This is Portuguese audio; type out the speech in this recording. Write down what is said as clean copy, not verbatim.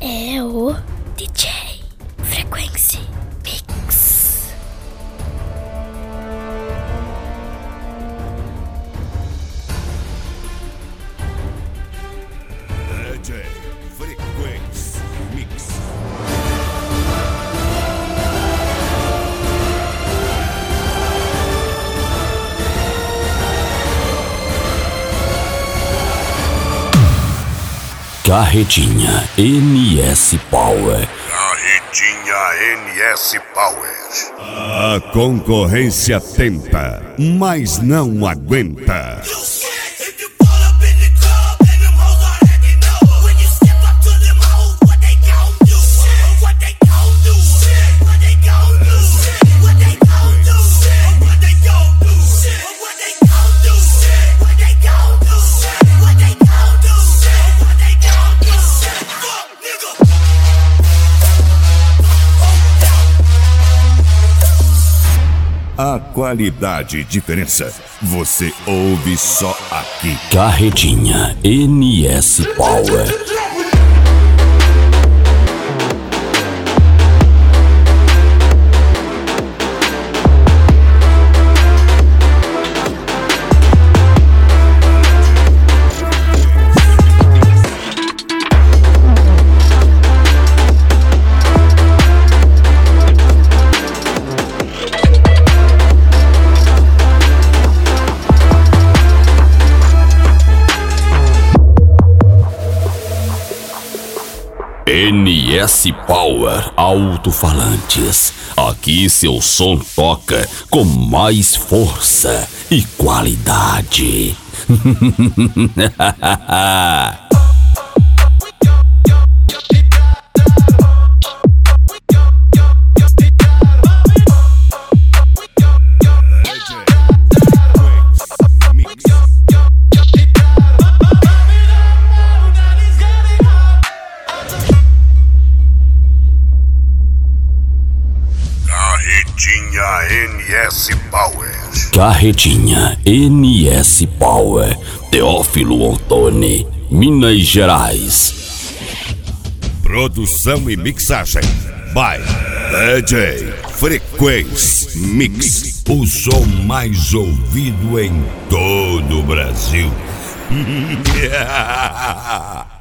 é o DJ Frequency Mix. DJ Frequency Mix. Carretinha NS Power. Carretinha NS Power. A concorrência tenta, mas não aguenta. A qualidade e diferença você ouve só aqui. Carretinha NS Power. NS Power Alto-Falantes. Aqui seu som toca com mais força e qualidade. Carretinha NS Power. Carretinha NS Power. Teófilo Otoni, Minas Gerais. Produção e mixagem by DJ Frequency Mix. O som mais ouvido em todo o Brasil.